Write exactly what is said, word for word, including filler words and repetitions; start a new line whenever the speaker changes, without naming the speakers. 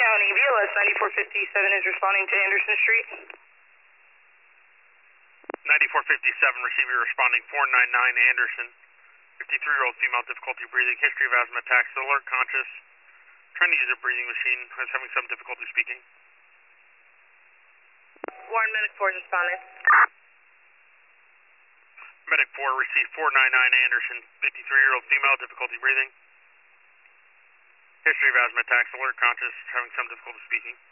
County, B L S ninety-four fifty-seven is responding to Anderson Street.
ninety-four fifty-seven, receiver responding four nine nine Anderson. fifty-three-year-old female, difficulty breathing, history of asthma attacks, alert, conscious, trying to use a breathing machine, is having some difficulty speaking.
Warren Medic four is responding.
Medic four, receive four nine nine Anderson, fifty-three-year-old female, difficulty breathing, history of asthma attacks, alert, conscious, having some difficulty speaking.